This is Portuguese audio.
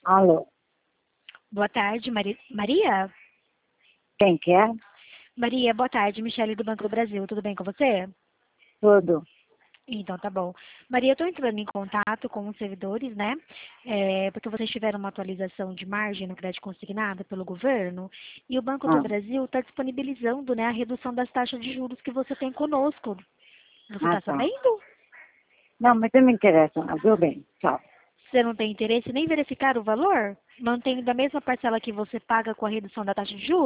Alô, Boa tarde, Maria? quem que é? Maria, boa tarde, Michele do Banco do Brasil, tudo bem com você? Tudo. Então, tá bom. Maria, eu estou entrando em contato com os servidores, né? Porque vocês tiveram uma atualização de margem no crédito consignado pelo governo e o Banco do Ah, Brasil está disponibilizando, né, a redução das taxas de juros que você tem conosco. Você está tá. sabendo? Não, mas não me interessa, não, viu bem? Tchau. Você não tem interesse em nem verificar o valor? Mantendo da mesma parcela que você paga com a redução da taxa de juros?